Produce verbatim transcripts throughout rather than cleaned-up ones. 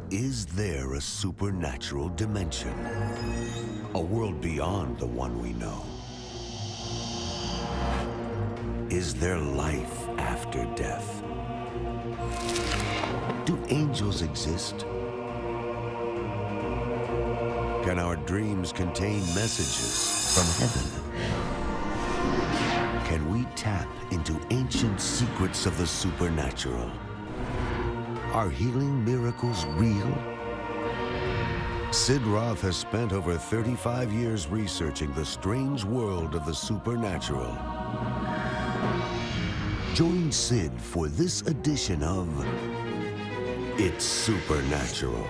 Is there a supernatural dimension? A world beyond the one we know? Is there life after death? Do angels exist? Can our dreams contain messages from heaven? Can we tap into ancient secrets of the supernatural? Are healing miracles real? Sid Roth has spent over thirty-five years researching the strange world of the supernatural. Join Sid for this edition of It's Supernatural.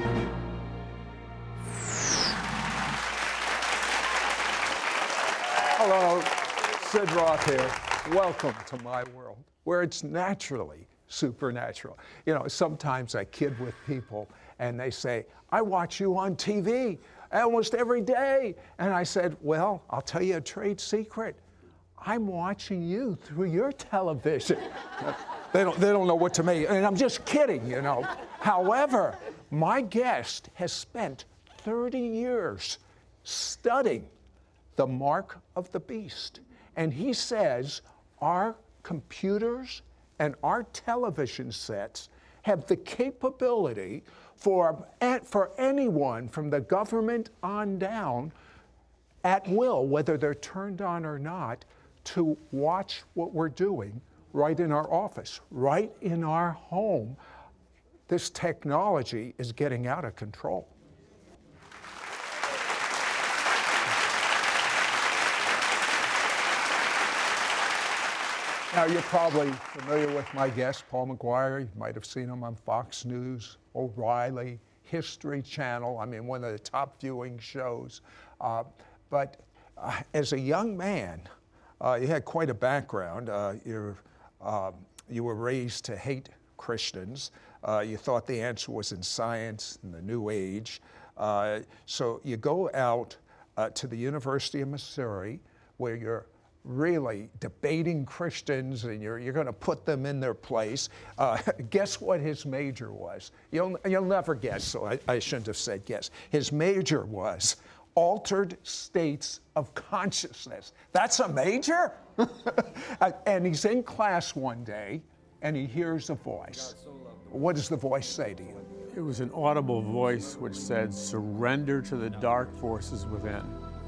Hello, Sid Roth here. Welcome to my world, where it's naturally supernatural. You know, sometimes I kid with people and they say, I watch you on T V almost every day. And I said, well, I'll tell you a trade secret. I'm watching you through your television. They don't, they don't know what to make, and I'm just kidding, you know. However, my guest has spent thirty years studying the mark of the beast. And he says our computers and our television sets have the capability for, for anyone from the government on down at will, whether they're turned on or not, to watch what we're doing right in our office, right in our home. This technology is getting out of control. Now, you're probably familiar with my guest, Paul McGuire. You might have seen him on Fox News, O'Reilly, History Channel. I mean, one of the top viewing shows. Uh, but uh, as a young man, uh, you had quite a background. Uh, you're, uh, you were raised to hate Christians. Uh, you thought the answer was in science and the New Age. Uh, so you go out uh, to the University of Missouri, where you're really debating Christians, and you're, you're going to put them in their place. Uh, guess what his major was? You'll, you'll never guess, so I, I shouldn't have said guess. His major was altered states of consciousness. That's a major? And he's in class one day, and he hears a voice. What does the voice say to you? It was an audible voice which said, surrender to the dark forces within.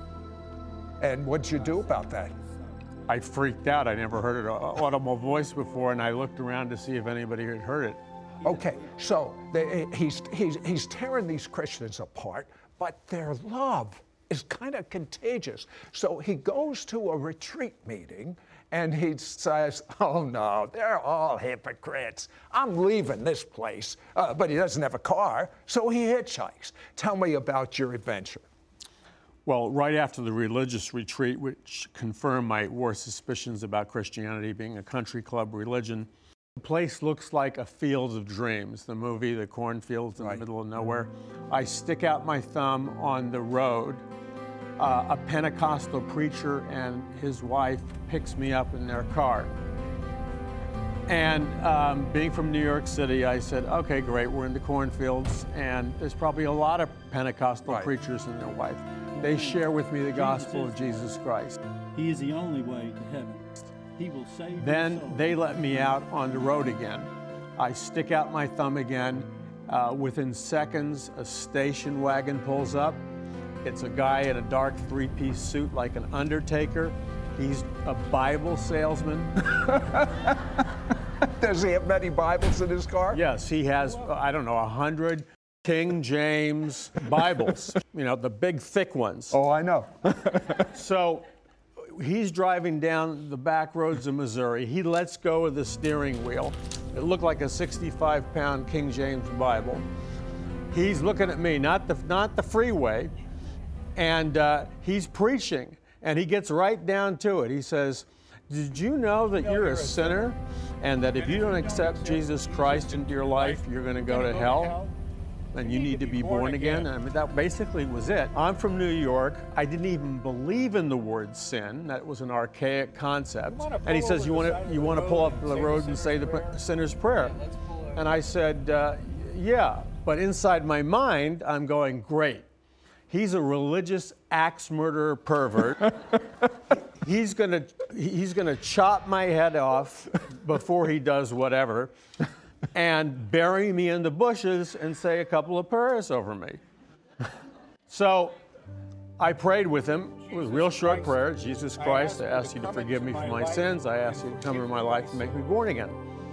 And what'd you do about that? I freaked out. I never heard an audible voice before, and I looked around to see if anybody had heard it. Okay, so they, he's, he's, he's tearing these Christians apart, but their love is kind of contagious. So he goes to a retreat meeting, and he says, oh no, they're all hypocrites. I'm leaving this place. Uh, but he doesn't have a car, so he hitchhikes. Tell me about your adventure. Well, right after the religious retreat, which confirmed my worst suspicions about Christianity being a country club religion, the place looks like a field of dreams, the movie, the cornfields in right. the middle of nowhere. I stick out my thumb on the road. Uh, a Pentecostal preacher and his wife picks me up in their car. And um, being from New York City, I said, okay, great, we're in the cornfields, and there's probably a lot of Pentecostal right. preachers and their wife. They share with me the gospel of Jesus Christ. He is the only way to heaven. He will save Then your soul. they let me out on the road again. I stick out my thumb again. Uh, within seconds, a station wagon pulls up. It's a guy in a dark three-piece suit like an undertaker. He's a Bible salesman. Does he have many Bibles in his car? Yes, he has, I don't know, a hundred King James Bibles, you know, the big thick ones. Oh, I know. So he's driving down the back roads of Missouri. He lets go of the steering wheel. It looked like a sixty-five pound King James Bible. He's looking at me, not the, not the freeway, and uh, he's preaching, and he gets right down to it. He says, did you know that you're a sinner, and that if you don't accept Jesus Christ into your life, you're going to go to hell? And you need to be born again. I mean, that basically was it. I'm from New York. I didn't even believe in the word sin. That was an archaic concept. And he says, you want to you want to pull up the road and say the sinner's prayer? And I said, uh, yeah. But inside my mind, I'm going, great. He's a religious axe murderer pervert. he's gonna he's gonna chop my head off before he does whatever, and bury me in the bushes and say a couple of prayers over me. So I prayed with him. It was a real short prayer. Jesus Christ, I ask you to forgive me for my sins. I ask you to come into my life and make me born again.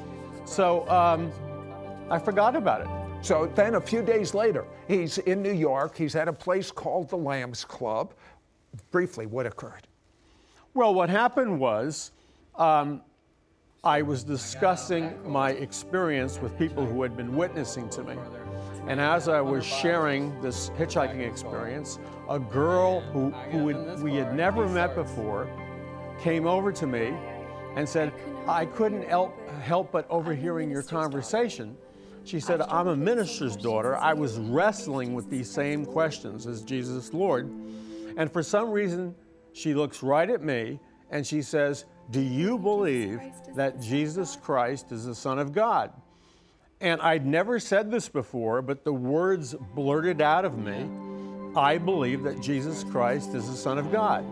So um, I forgot about it. So then a few days later, he's in New York. He's at a place called the Lambs Club. Briefly, what occurred? Well, what happened was um, I was discussing my experience with people who had been witnessing to me. And as I was sharing this hitchhiking experience, a girl who, who had, we had never met before came over to me and said, I couldn't help, help but overhearing your conversation. She said, I'm a minister's daughter. I was wrestling with these same questions as Jesus Lord. And for some reason, she looks right at me and she says, do you believe that Jesus Christ is the Son of God? And I'd never said this before, but the words blurted out of me, I believe that Jesus Christ is the Son of God.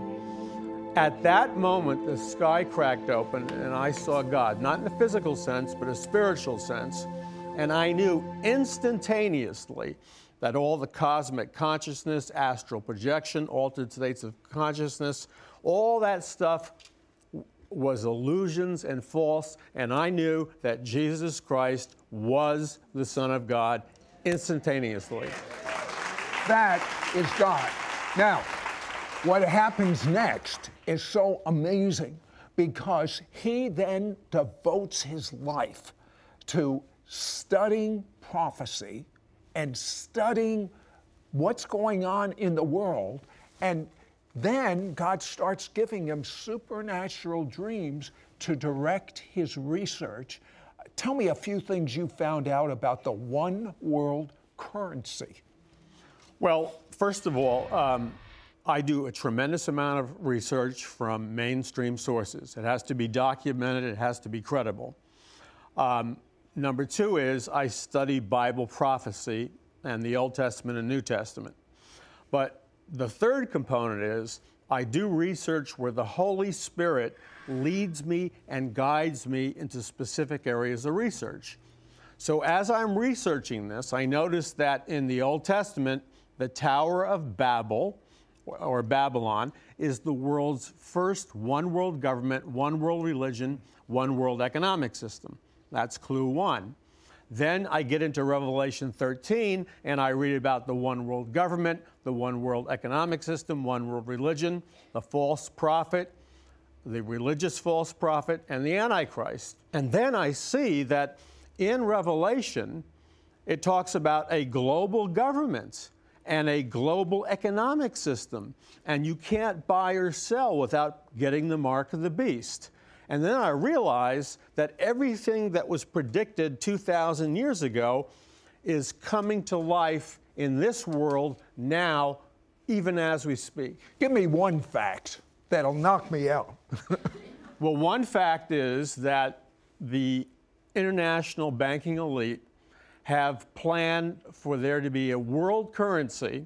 At that moment, the sky cracked open and I saw God, not in a physical sense, but a spiritual sense. And I knew instantaneously that all the cosmic consciousness, astral projection, altered states of consciousness, all that stuff was illusions and false, and I knew that Jesus Christ was the Son of God instantaneously. That is God. Now, what happens next is so amazing because he then devotes his life to studying prophecy and studying what's going on in the world, and then God starts giving him supernatural dreams to direct his research. Tell me a few things you found out about the one world currency. Well, first of all, um, I do a tremendous amount of research from mainstream sources. It has to be documented, it has to be credible. Um, number two is I study Bible prophecy and the Old Testament and New Testament. But the third component is I do research where the Holy Spirit leads me and guides me into specific areas of research. So as I'm researching this, I noticed that in the Old Testament, the Tower of Babel, or Babylon, is the world's first one world government, one world religion, one world economic system. That's clue one. Then I get into Revelation thirteen and I read about the one world government, the one world economic system, one world religion, the false prophet, the religious false prophet, and the Antichrist. And then I see that in Revelation, it talks about a global government and a global economic system. And you can't buy or sell without getting the mark of the beast. And then I realized that everything that was predicted two thousand years ago is coming to life in this world now, even as we speak. Give me one fact that'll knock me out. Well, one fact is that the international banking elite have planned for there to be a world currency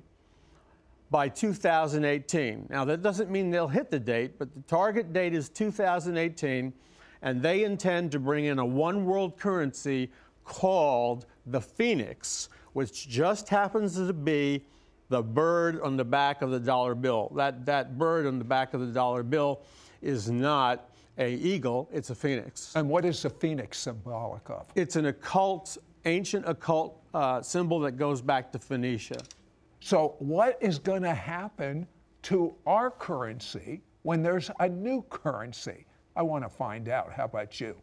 by two thousand eighteen. Now, that doesn't mean they'll hit the date, but the target date is two thousand eighteen, and they intend to bring in a one world currency called the Phoenix, which just happens to be the bird on the back of the dollar bill. That, that bird on the back of the dollar bill is not an eagle, it's a phoenix. And what is the phoenix symbolic of? It's an occult, ancient occult uh, symbol that goes back to Phoenicia. So what is going to happen to our currency when there's a new currency? I want to find out. How about you?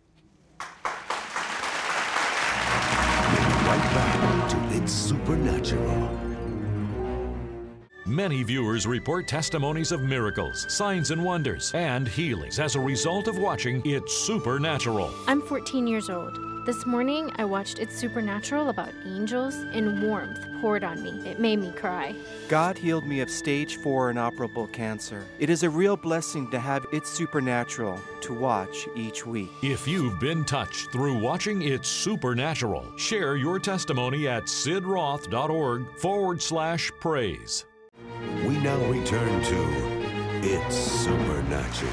Right back to It's Supernatural. Many viewers report testimonies of miracles, signs and wonders, and healings as a result of watching It's Supernatural. I'm fourteen years old. This morning, I watched It's Supernatural about angels, and warmth poured on me. It made me cry. God healed me of stage four inoperable cancer. It is a real blessing to have It's Supernatural to watch each week. If you've been touched through watching It's Supernatural, share your testimony at sidroth.org forward slash praise. We now return to It's Supernatural.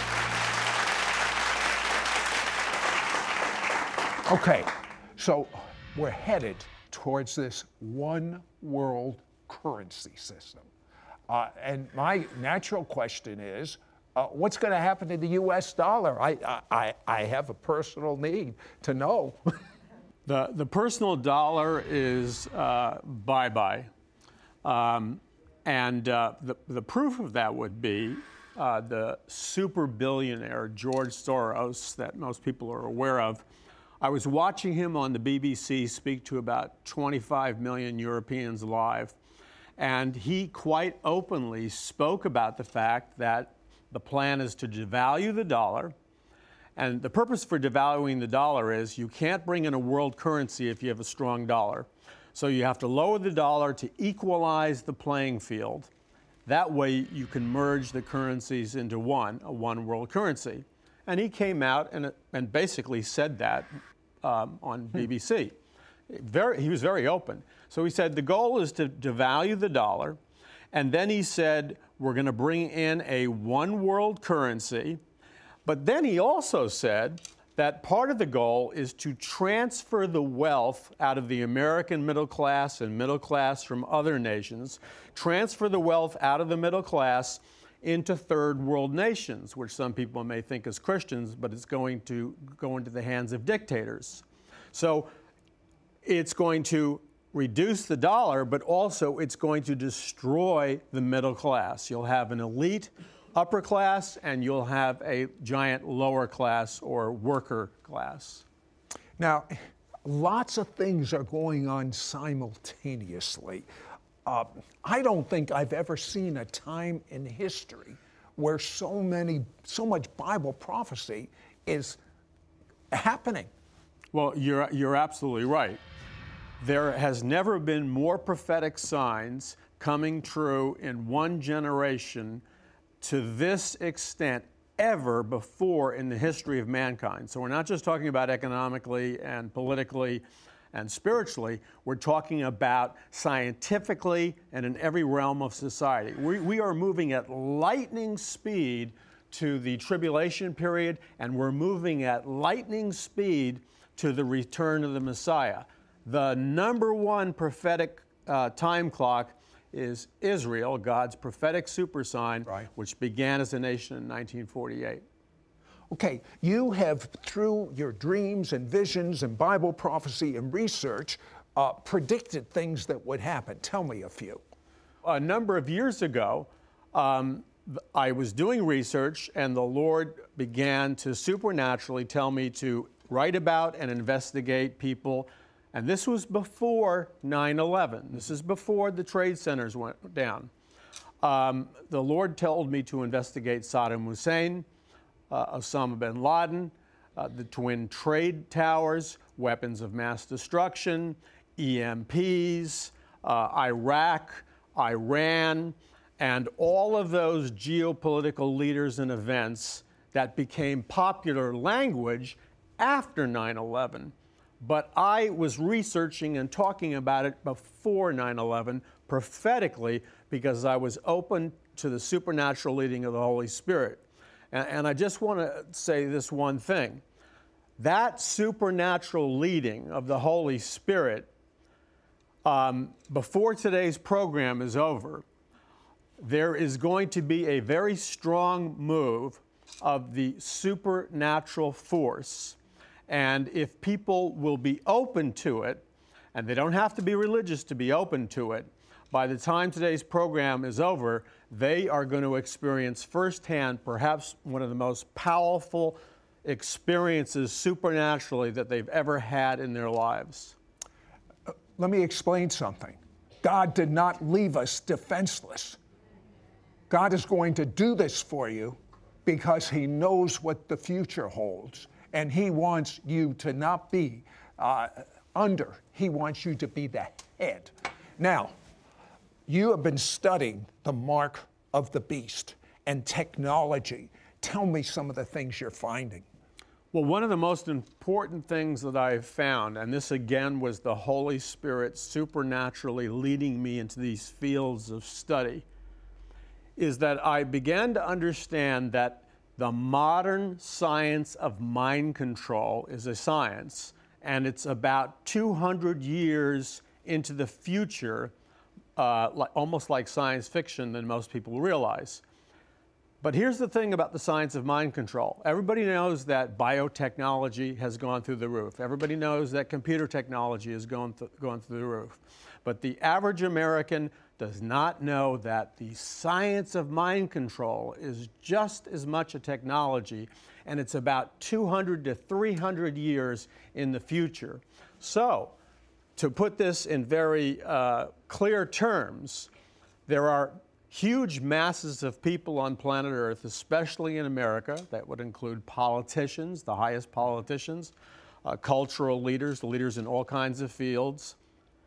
Okay, so we're headed towards this one world currency system. Uh, and my natural question is, uh, what's going to happen to the U S dollar? I, I, I have a personal need to know. The, the personal dollar is uh, bye-bye. Um, and uh, the, the proof of that would be uh, the super billionaire George Soros that most people are aware of. I was watching him on the B B C speak to about twenty-five million Europeans live, and he quite openly spoke about the fact that the plan is to devalue the dollar. And the purpose for devaluing the dollar is you can't bring in a world currency if you have a strong dollar. So you have to lower the dollar to equalize the playing field. That way you can merge the currencies into one, a one world currency. And he came out and, and basically said that um, on B B C. Very, he was very open. So he said the goal is to devalue the dollar, and then he said we're going to bring in a one world currency. But then he also said that part of the goal is to transfer the wealth out of the American middle class and middle class from other nations, transfer the wealth out of the middle class into third world nations, which some people may think is Christians, but it's going to go into the hands of dictators. So it's going to reduce the dollar, but also it's going to destroy the middle class. You'll have an elite upper class, and you'll have a giant lower class or worker class. Now, lots of things are going on simultaneously. Uh, I don't think I've ever seen a time in history where so many, so much Bible prophecy is happening. Well, you're, you're absolutely right. There has never been more prophetic signs coming true in one generation to this extent ever before in the history of mankind. So we're not just talking about economically and politically and spiritually, we're talking about scientifically and in every realm of society. We, we are moving at lightning speed to the tribulation period, and we're moving at lightning speed to the return of the Messiah. The number one prophetic uh, time clock is Israel, God's prophetic super sign, right, which began as a nation in nineteen forty-eight. Okay, you have, through your dreams and visions and Bible prophecy and research, uh, predicted things that would happen. Tell me a few. A number of years ago, um, I was doing research, and the Lord began to supernaturally tell me to write about and investigate people. And this was before nine eleven. This is before the trade centers went down. Um, the Lord told me to investigate Saddam Hussein, uh, Osama bin Laden, uh, the Twin Trade Towers, weapons of mass destruction, E M Ps, uh, Iraq, Iran, and all of those geopolitical leaders and events that became popular language after nine eleven. But I was researching and talking about it before nine eleven prophetically because I was open to the supernatural leading of the Holy Spirit. And, and I just want to say this one thing. That supernatural leading of the Holy Spirit, um, before today's program is over, there is going to be a very strong move of the supernatural force. And if people will be open to it, and they don't have to be religious to be open to it, by the time today's program is over, they are going to experience firsthand perhaps one of the most powerful experiences supernaturally that they've ever had in their lives. Uh, let me explain something. God did not leave us defenseless. God is going to do this for you because He knows what the future holds. And he wants you to not be uh, under. He wants you to be the head. Now, you have been studying the mark of the beast and technology. Tell me some of the things you're finding. Well, one of the most important things that I've found, and this again was the Holy Spirit supernaturally leading me into these fields of study, is that I began to understand that the modern science of mind control is a science, and it's about two hundred years into the future, uh, like, almost like science fiction than most people realize. But here's the thing about the science of mind control. Everybody knows that biotechnology has gone through the roof. Everybody knows that computer technology has gone, th- gone through the roof. But the average American does not know that the science of mind control is just as much a technology, and it's about two hundred to three hundred years in the future. So, to put this in very uh, clear terms, there are huge masses of people on planet Earth, especially in America, that would include politicians, the highest politicians, uh, cultural leaders, leaders in all kinds of fields,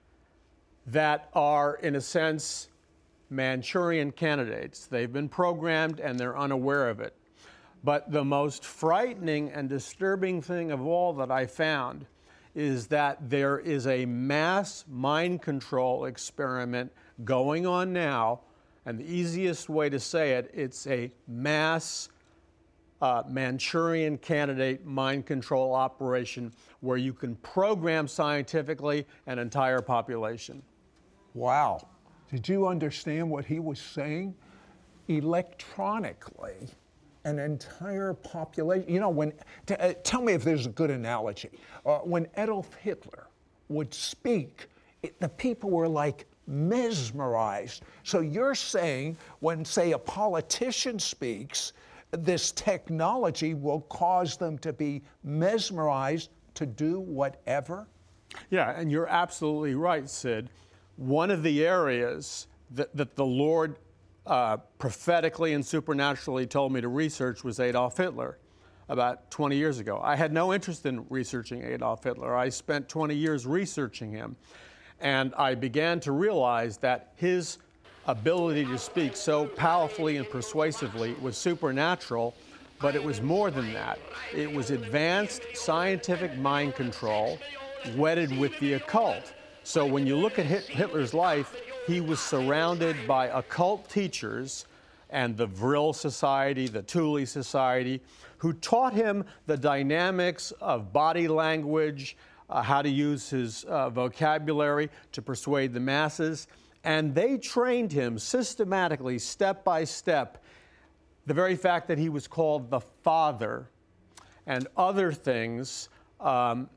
that are, in a sense, Manchurian candidates. They've been programmed and they're unaware of it. But the most frightening and disturbing thing of all that I found is that there is a mass mind control experiment going on now. And the easiest way to say it, it's a mass uh, Manchurian candidate mind control operation where you can program scientifically an entire population. Wow. Did you understand what he was saying? Electronically, an entire population. You know, when, t- uh, tell me if there's a good analogy. Uh, when Adolf Hitler would speak, it, the people were like mesmerized. So you're saying when, say, a politician speaks, this technology will cause them to be mesmerized to do whatever? Yeah, and you're absolutely right, Sid. One of the areas that, that the Lord uh, prophetically and supernaturally told me to research was Adolf Hitler about twenty years ago. I had no interest in researching Adolf Hitler. I spent twenty years researching him. And I began to realize that his ability to speak so powerfully and persuasively was supernatural, but it was more than that. It was advanced scientific mind control wedded with the occult. So when you look at Hitler's life, he was surrounded by occult teachers and the Vril Society, the Thule Society, who taught him the dynamics of body language, Uh, how to use his uh, vocabulary to persuade the masses. And they trained him systematically, step by step. The very fact that he was called the Father and other things, um,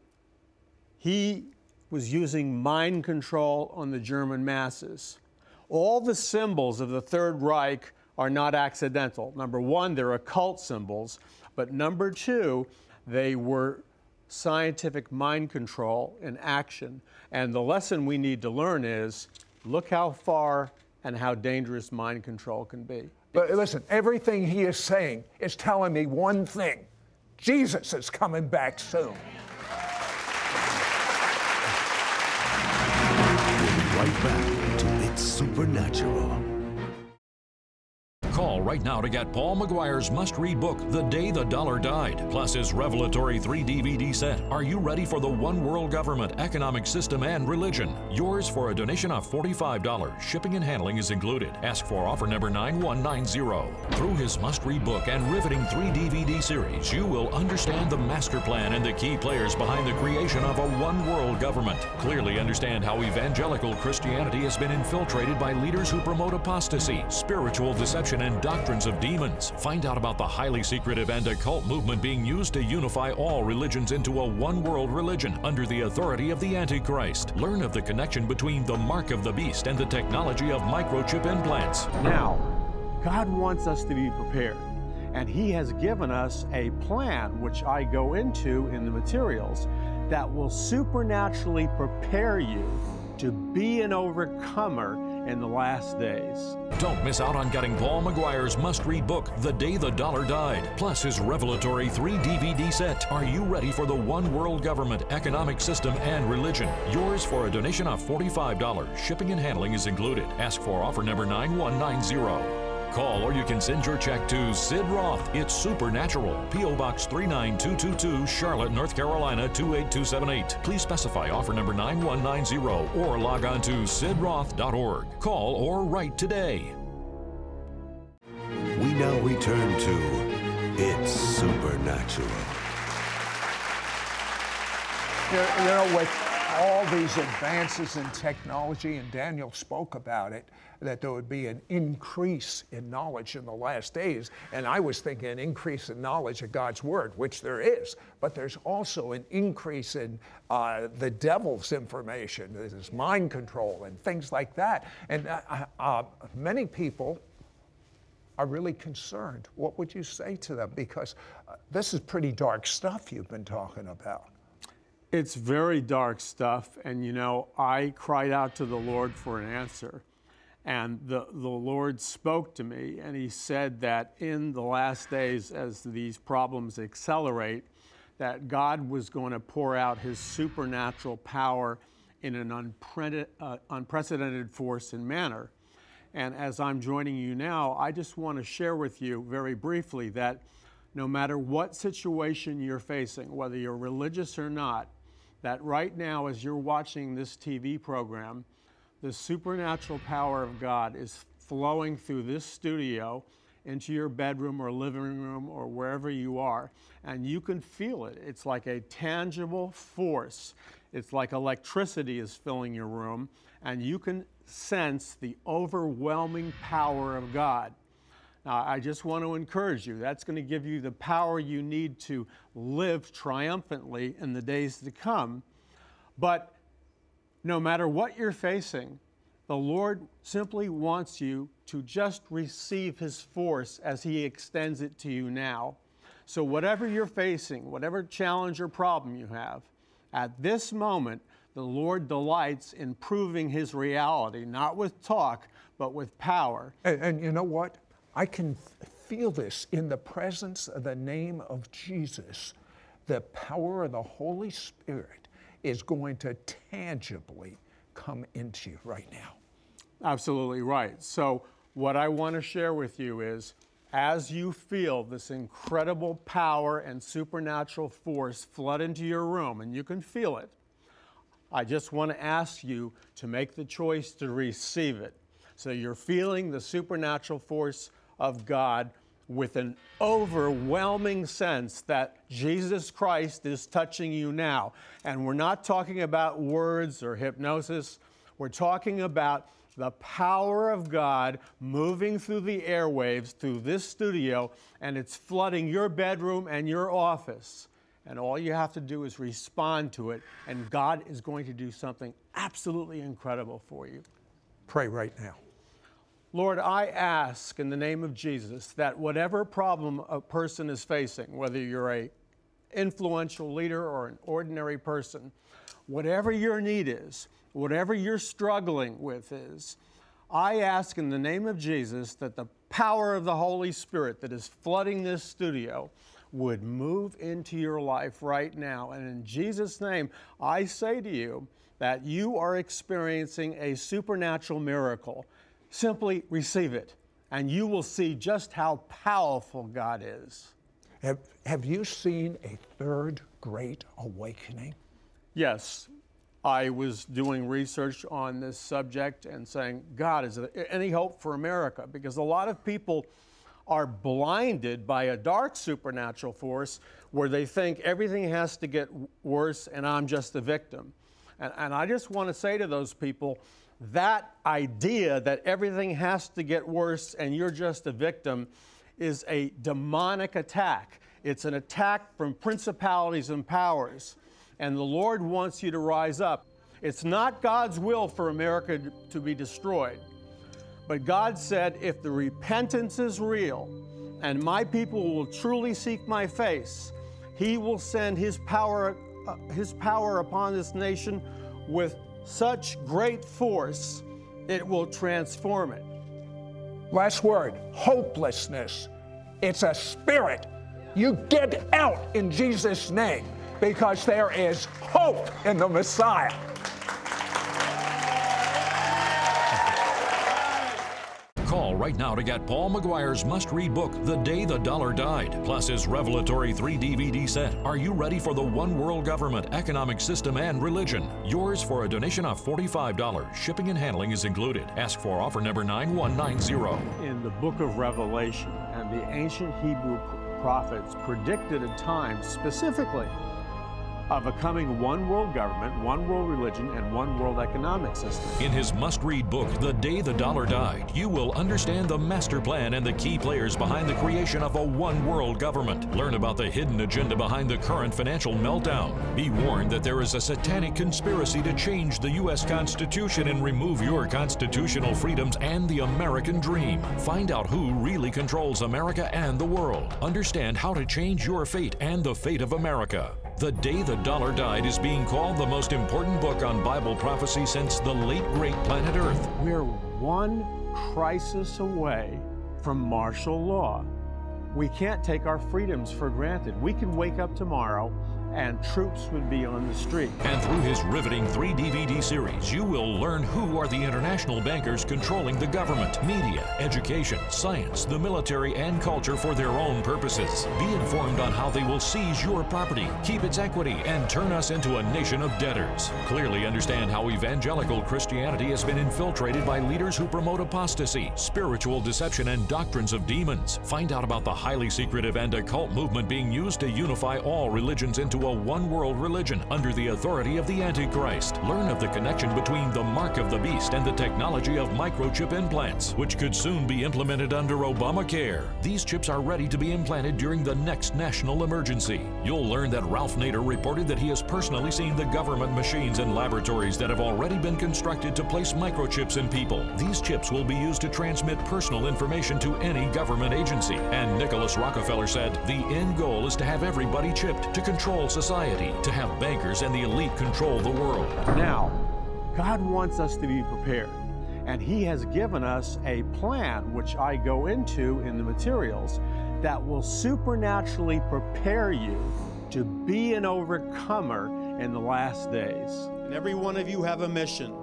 he was using mind control on the German masses. All the symbols of the Third Reich are not accidental. Number one, they're occult symbols. But number two, they were scientific mind control in action. And the lesson we need to learn is, look how far and how dangerous mind control can be. But listen, everything he is saying is telling me one thing. Jesus is coming back soon. We'll be right back to It's Supernatural. Call right now to get Paul McGuire's must-read book, The Day the Dollar Died, plus his revelatory three D V D set. Are you ready for the one world government, economic system, and religion? Yours for a donation of forty-five dollars. Shipping and handling is included. Ask for offer number nine one nine zero. Through his must-read book and riveting three D V D series, you will understand the master plan and the key players behind the creation of a one world government. Clearly understand how evangelical Christianity has been infiltrated by leaders who promote apostasy, spiritual deception, and doctrines of demons. Find out about the highly secretive and occult movement being used to unify all religions into a one-world religion under the authority of the Antichrist. Learn of the connection between the mark of the beast and the technology of microchip implants. Now, God wants us to be prepared, and He has given us a plan, which I go into in the materials, that will supernaturally prepare you to be an overcomer in the last days. Don't miss out on getting Paul McGuire's must-read book, The Day the Dollar Died, plus his revelatory three D V D set. Are you ready for the one world government, economic system, and religion? Yours for a donation of forty-five dollars. Shipping and handling is included. Ask for offer number nine one nine zero. Call or you can send your check to Sid Roth. It's Supernatural. P O Box three nine two two two, Charlotte, North Carolina two eight two seven eight. Please specify offer number nine one nine zero or log on to sid roth dot org. Call or write today. We now return to It's Supernatural. You know, you know, with all these advances in technology, and Daniel spoke about it, that there would be an increase in knowledge in the last days. And I was thinking an increase in knowledge of God's Word, which there is, but there's also an increase in uh, the devil's information. There's mind control and things like that. And uh, uh, many people are really concerned. What would you say to them? Because uh, this is pretty dark stuff you've been talking about. It's very dark stuff, and you know, I cried out to the Lord for an answer, and the, the Lord spoke to me, and he said that in the last days, as these problems accelerate, that God was going to pour out his supernatural power in an unpre- uh, unprecedented force and manner. And as I'm joining you now, I just want to share with you very briefly that no matter what situation you're facing, whether you're religious or not, that right now as you're watching this T V program, the supernatural power of God is flowing through this studio into your bedroom or living room or wherever you are, and you can feel it. It's like a tangible force. It's like electricity is filling your room, and you can sense the overwhelming power of God. Now, I just want to encourage you. That's going to give you the power you need to live triumphantly in the days to come. But no matter what you're facing, the Lord simply wants you to just receive his force as he extends it to you now. So whatever you're facing, whatever challenge or problem you have, at this moment, the Lord delights in proving his reality, not with talk, but with power. And, and you know what? I can feel this in the presence of the name of Jesus. The power of the Holy Spirit is going to tangibly come into you right now. Absolutely right. So what I want to share with you is, as you feel this incredible power and supernatural force flood into your room, and you can feel it, I just want to ask you to make the choice to receive it. So you're feeling the supernatural force of God with an overwhelming sense that Jesus Christ is touching you now. And we're not talking about words or hypnosis. We're talking about the power of God moving through the airwaves, through this studio, and it's flooding your bedroom and your office. And all you have to do is respond to it, and God is going to do something absolutely incredible for you. Pray right now. Lord, I ask in the name of Jesus that whatever problem a person is facing, whether you're an influential leader or an ordinary person, whatever your need is, whatever you're struggling with is, I ask in the name of Jesus that the power of the Holy Spirit that is flooding this studio would move into your life right now. And in Jesus' name, I say to you that you are experiencing a supernatural miracle. Simply receive it, and you will see just how powerful God is. Have, have you seen a third great awakening? Yes. I was doing research on this subject and saying, God, is there any hope for America? Because a lot of people are blinded by a dark supernatural force where they think everything has to get worse and I'm just a victim. And, and I just want to say to those people, that idea that everything has to get worse and you're just a victim is a demonic attack. It's an attack from principalities and powers. And the Lord wants you to rise up. It's not God's will for America to be destroyed. But God said, if the repentance is real and my people will truly seek my face, he will send his power, uh, his power upon this nation with such great force, It will transform it. Last word, hopelessness. It's a spirit. You get out in Jesus' name, because there is hope in the Messiah. Call right now to get Paul McGuire's must-read book, The Day the Dollar Died, plus his revelatory three D V D set. Are you ready for the one world government, economic system, and religion? Yours for a donation of forty-five dollars. Shipping and handling is included. Ask for offer number nine one nine zero. In the book of Revelation, and the ancient Hebrew prophets predicted a time specifically of a coming one world government, one world religion, and one world economic system. In his must-read book, The Day the Dollar Died, you will understand the master plan and the key players behind the creation of a one world government. Learn about the hidden agenda behind the current financial meltdown. Be warned that there is a satanic conspiracy to change the U S Constitution and remove your constitutional freedoms and the American dream. Find out who really controls America and the world. Understand how to change your fate and the fate of America. The Day the Dollar Died is being called the most important book on Bible prophecy since the late great planet Earth. We're one crisis away from martial law. We can't take our freedoms for granted. We could wake up tomorrow and troops would be on the street. And through his riveting three D V D series, you will learn who are the international bankers controlling the government, media, education, science, the military, and culture for their own purposes. Be informed on how they will seize your property, keep its equity, and turn us into a nation of debtors. Clearly understand how evangelical Christianity has been infiltrated by leaders who promote apostasy, spiritual deception, and doctrines of demons. Find out about the highly secretive and occult movement being used to unify all religions into a one-world religion under the authority of the Antichrist. Learn of the connection between the mark of the beast and the technology of microchip implants, which could soon be implemented under Obamacare. These chips are ready to be implanted during the next national emergency. You'll learn that Ralph Nader reported that he has personally seen the government machines and laboratories that have already been constructed to place microchips in people. These chips will be used to transmit personal information to any government agency. And Nicholas Rockefeller said, the end goal is to have everybody chipped to control society, to have bankers and the elite control the world. Now, God wants us to be prepared, and He has given us a plan, which I go into in the materials, that will supernaturally prepare you to be an overcomer in the last days. And every one of you have a mission.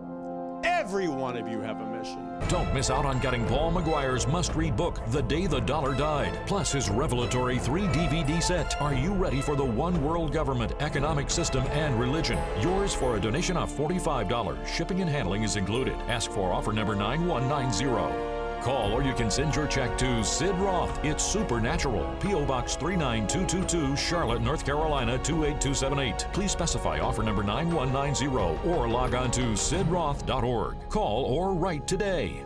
Every one of you have a mission. Don't miss out on getting Paul McGuire's must-read book, The Day the Dollar Died, plus his revelatory three D V D set. Are you ready for the one world government, economic system, and religion? Yours for a donation of forty-five dollars. Shipping and handling is included. Ask for offer number nine one nine zero. Call or you can send your check to Sid Roth. It's Supernatural. P O Box three nine two two two, Charlotte, North Carolina two eight two seven eight. Please specify offer number nine one nine zero or log on to sid roth dot org. Call or write today.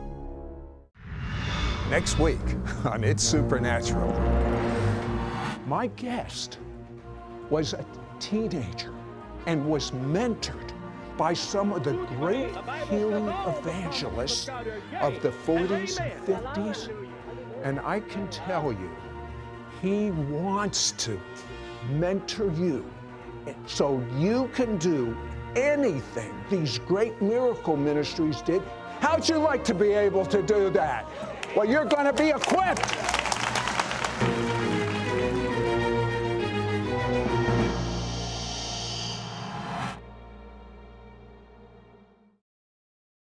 Next week on It's Supernatural, my guest was a teenager and was mentored by some of the great healing evangelists of the forties and fifties. And I can tell you, he wants to mentor you so you can do anything these great miracle ministries did. How'd you like to be able to do that? Well, you're going to be equipped.